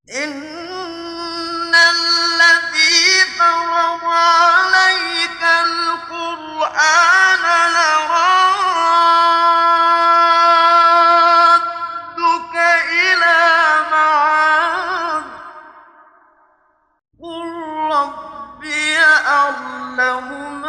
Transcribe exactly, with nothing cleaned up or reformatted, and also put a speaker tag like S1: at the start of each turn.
S1: إِنَّ الَّذِي فَرَضَ عَلَيْكَ الْقُرْآنَ لَرَادُّكَ إِلَىٰ مَعَادٍ ۚ قُل رَّبِّي أَعْلَمُ